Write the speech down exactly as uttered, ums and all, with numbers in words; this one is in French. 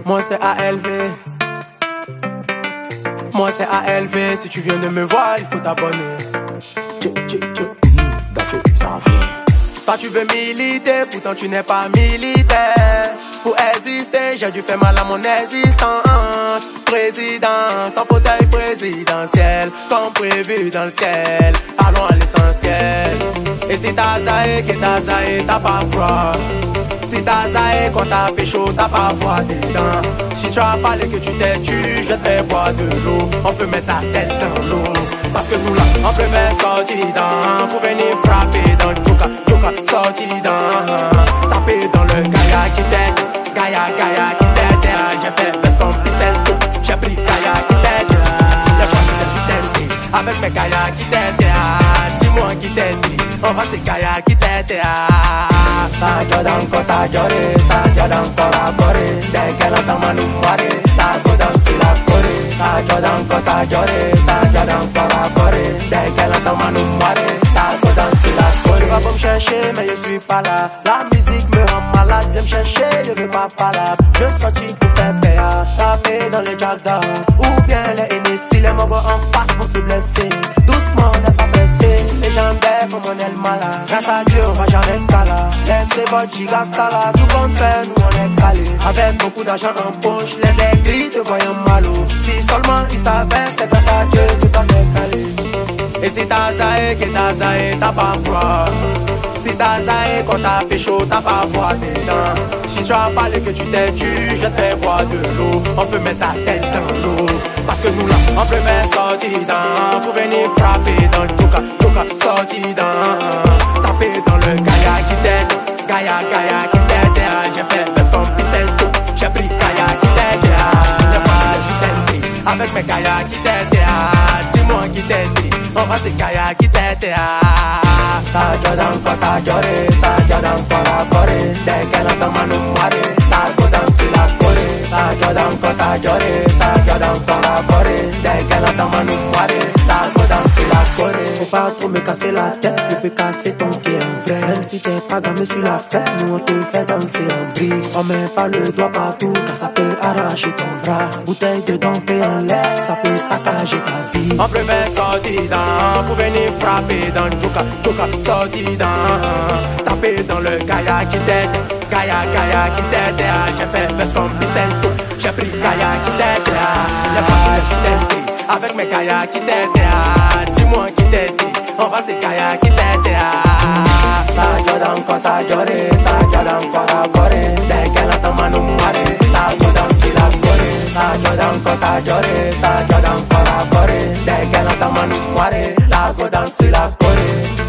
Moi c'est A L V. Moi c'est A L V. Si tu viens de me voir, il faut t'abonner. Tchou, tchou, tchou. D'un feu, ça vient. Toi tu veux militer, pourtant tu n'es pas militaire. Pour exister, j'ai dû faire mal à mon existence. Président, sans fauteuil présidentiel, comme prévu dans le ciel. Allons à l'essentiel. Et si t'as zaé, que t'as zaé, t'as pas quoi. Si t'as zaé, quand t'as pécho, t'as pas voix dedans. Si tu as parlé que tu t'es tu, je te fais boire de l'eau. On peut mettre ta tête dans l'eau. Parce que nous là, on préfère sortir dans. Pour venir frapper dans le Joka, Joka, sortir dans. Taper dans le Gaïa qui t'aide. Gaïa, Gaïa qui t'aide. J'ai fait best comme Picel. J'ai pris Gaïa qui t'aide. Les fois que je suis tenté avec mes Gaïa qui t'aide. Dis-moi qui t'aide. On va c'est Gaïa qui t'aide. Ça joue encore, ça joue, ça joue encore à Corée. Dès qu'elle entend ma nous moire, la go danser la Corée. Ça joue encore, ça joue, ça joue encore à Corée. Dès qu'elle entend ma nous moire, la go danser la Corée. Tu vas pas me chercher, mais je suis pas là. La musique me rend malade, viens me chercher, je veux pas parler. Je sortis pour faire payer, taper dans les jagdas. Ou bien les ennemis, si les mobs en face vont se blesser. Doucement, n'est pas pressé, les jambes comme on est le malade. Grâce à Dieu, on va jamais cala. Laissez votre giga sala, tout comme fait, nous on est calé. Avec beaucoup d'argent en poche, les aigris te voyant malo. Si seulement ils savaient, c'est grâce à Dieu que toi t'es calé. Et si t'as zaé, que t'as zaé, t'as pas quoi. Si t'as zaé, quand t'as pécho, t'as pas voix dedans. Si tu as parlé que tu t'es tu, je te fais boire de l'eau. On peut mettre ta tête dans l'eau. Parce que nous là, on préfère sortir dans. Pour venir frapper dans le Joka, Joka, sortir dans. Taper dans le Gaïa qui t'aide. Gaïa, Gaïa qui t'aide. J'ai fait best comme Picel. J'ai pris Gaïa qui t'aide. Les fois que je suis tenté avec mes Gaïa qui t'aide. Dis-moi qui t'aide. On va c'est Gaïa qui t'aide. Ça joue encore, ça joue, ça joue encore à Corée. Dès qu'elle entend ma nous moire, la go danser la Corée. Ça joue encore, ça joue, ça joue encore à Corée. Dès qu'elle entend ma nous moire, la go danser la Corée. Faut pas trop me casser la tête, je peux casser ton pied en vrai. Même si t'es pas gamin sur la fête, nous on te fait danser en brie. On met pas le doigt partout, car ça peut arracher ton bras. Bouteille de dompé en l'air, ça peut saccager ta vie. On préfère sortir dans, pour venir frapper dans le Joka, Joka, sortir dans. Taper dans le Gaïa qui t'aide, Gaïa, Gaïa qui t'aide. J'ai fait best comme Picel, j'ai pris Gaïa qui t'aide. Les fois que je suis tenté avec mes Gaïa qui t'aide. Dis-moi qui t'aide, on va c'est Gaïa qui t'aide. Ça joue encore, ça joue, ça joue encore à Corée. Dès qu'elle entend ma nous moire, la go danser la Corée. Ça joue encore, ça joue, ça joue encore à Corée. Dès qu'elle entend ma nous moire, la go danser la Corée.